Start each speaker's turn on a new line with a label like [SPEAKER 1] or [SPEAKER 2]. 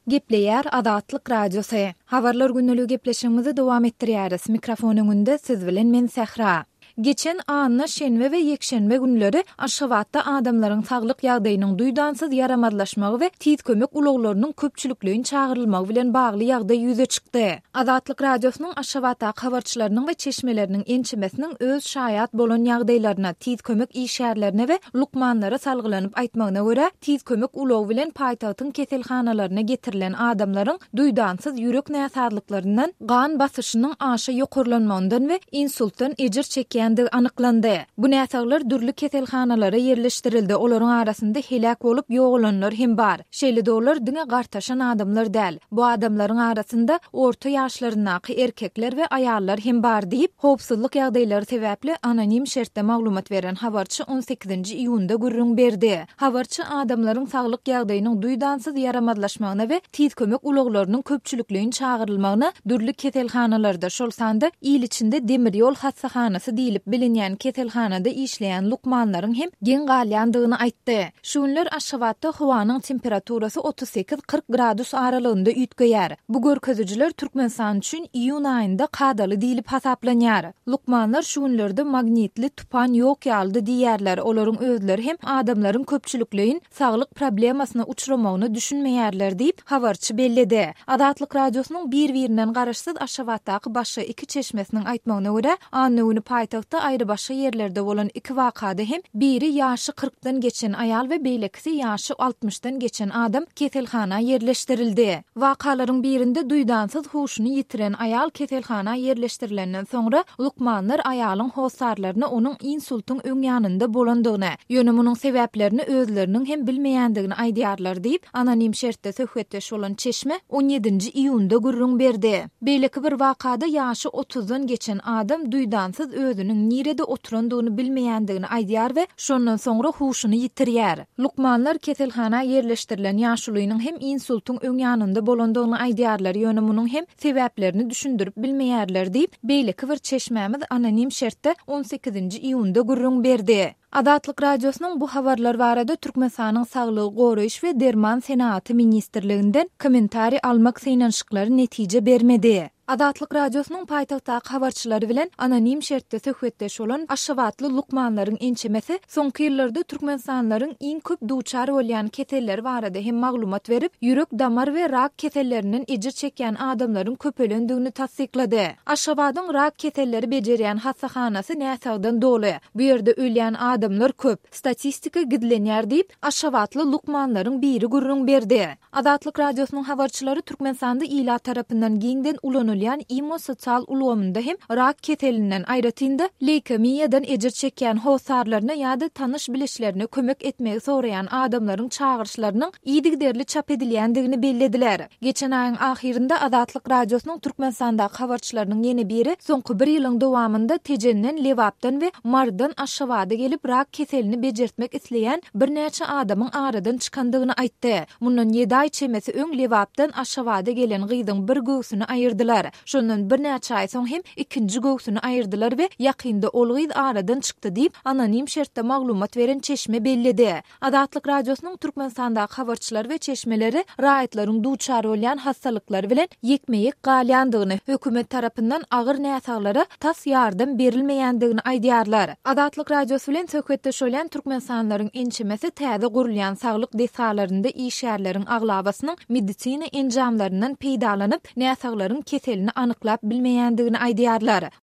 [SPEAKER 1] Gepleyer Adatlyk Radiosu. Habarlar günnülüğü gepleşigimizi dowam etdirýäris. Mikrofon öňünde siz bilen men Sähra. Geçen anna şenbe we ýekşenbe günleri Aşgabatda adamlaryň saglyk ýagdaýynyň duýdansyz yaramadlaşmagy we tiz kömek ulaglarynyň köpçülikligini çağırylmagy bilen bagly ýagdaý ýüze çykdy. Adatlyk radiosynyň Aşgabatda habarçylarynyň we çeşmeleriniň ençemesiniň öz şaýat bolan ýagdaýlaryna, tiz kömek işärlerine we lukmanlara salgylanyp aýtmagyna görä, tiz kömek ulag bilen paýtagtyň keselhanalaryna getirilen adamlaryň duýdansyz ýürek näsarlyklaryndan, gan basyşynyň aşa ýokurlanmandan we insultdan ejir çekýän anyklandy. Bu näsarlar dürli keselhanalara yerleşdirildi. Olaryň arasynda helak bolup ýogulanlar hem bar. Şeýle dolar diňe gartaşan adamlar däl. Bu adamlaryň arasynda orta ýaşlarynaky erkekler we aýallar hem bar diýip, howpsuzlyk ýagdaýlary sebäpli anonim şertde maglumat beren habarçy 18-nji iýunda gürrüň berdi. Habarçy adamlaryň saglyk ýagdaýynyň duýdansyz yaramadlaşmagyna we tiz kömek ulaglarynyň köpçülikligini çağırylmagyna dürli keselhanalarda, şol sanda il içinde demir ýol hastahanasy diýilip bilinýän keselhanada işleýän lukmanlaryň hem geň galýandygyny aýtdy. Şunlar Aşgabatda howanyň temperaturasy 38-40 gradus aralygynda üýtgeýär. Bu görkezijler Türkmenistan üçin iýun aýynda kadaly diýilip hasaplanýar. Lukmanlar şunlarda magnitli tupan ýok ýaldy diýerler. Olaryň özleri hem adamlaryň köpçülikligin saglyk problemasyna uçramagyny düşünmeýärler diýip habarçy belledi. Adatlyk radiosynyň bir-birinden garaşsyz Aşgabatdaky başga iki çeşmesiniň aýtmagyna görä, annyny paýtagtda aýry başga ýerlerde bolan iki wakada hem biri ýaşy 40-dan geçen aýal we beýlekisi ýaşy 60-dan geçen adam keselhana yerleşdirildi. Wakalaryň birinde duýdansyz huşuny ýitiren aýal keselhana yerleşdirilenden soňra lukmanlar aýalyň howsarlaryny onuň insultyň öň ýanynda bolandygyny, ýöne munyň sebäplerini özleriniň hem bilmeýändigini aýdýarlar diýip anonim şertde söhbetdeş bolan çeşme 17-nji iýunda gürrüň berdi. Beýleki bir wakada ýaşy 30-dan geçen adam duýdansyz özüniň nirede oturandygyny bilmeýändigini aýdýar we şondan soňra huşuny ýitirýär. Lukmanlar keselhana yerleşdirilen ýaşulynyň hem insultyň öň ýanynda bolandygyny aýdýarlar, ýöne munyň hem sebäplerini düşündirip bilmeýärler diýip beýleki bir çeşmämiz anonim şertde 18-nji iýunda gürrüň berdi. Adatlyk radiosynyň bu habarlar barada Türkmenistanyň Saglygy goraýyş we derman senaty ministrliginden kommentari almak synanşyklary netije bermedi. Adatlyk radiosynyň paýtagtdaky habarçylary bilen anonim şertde söhbetdeş bolan Aşgabatly lukmanlaryň ençemesi soňky ýyllarda türkmenistanlaryň iň köp duçar bolýan keselleri barada hem maglumat berip, ýürek damar we rak kesellerinden ejir çekýän adamlaryň köpelendigini tasdiklady. Aşgabatyň rak keselleri bejerýän hastahanasy näsagdan doly. Bu ýerde ölýän adamlar köp. Statistika gidlenýär diýip Aşgabatly lukmanlaryň biri gürrüň berdi. Adatlyk radiosynyň habarçylary Türkmenistanda ila tarapyndan giňden ulanylýan imososial ulgamynda hem rak keselinden aýratynda leukemiýadan ejir çekýän howsarlaryna ýa-da tanış bilişlerine kömek etmegi soraýan adamlaryň çağırşlarynyň ýygyderli çap edilýändigini bellediler. Geçen aýyň ahirinde Adatlyk radiosynyň Türkmenistandaky habarçylarynyň ýene biri soňky bir ýylyň dowamında Tejenden, Lewapdan we Mardan Aşgabada gelip rak keselini bejertmek isleýän bir näçe adamyň aradan çykandygyny aýtdy. Mundan 7 aý çemesi öň Lewapdan Aşgabada gelen gyzyň bir göğsüni aýyrdylar. Şondan bir näçe aý soň hem ikinji göğsüni aýyrdylar we ýakynda ol gyz aradan çykdy diýip anonim şertde maglumat beren çeşme belledi. Adatlyk radiosynyň Türkmenistandaky habarçylar we çeşmeleri raýatlaryň duçar bolýan hastalyklary bilen ýekmejek galýandygyny, hökümet tarapyndan agyr näsarlara tas ýardam berilmeýändigini aýdýarlar. Adatlyk radiosy bilen söhbetdeş bolan türkmenistanlaryň ençemesi täze gurulýan saglyk desalarynda işärleriň aglabasynyň medisina enjamlaryndan peýdalanyp näsarlaryň keselini anyklap bilmeýändigini aýdýarlar.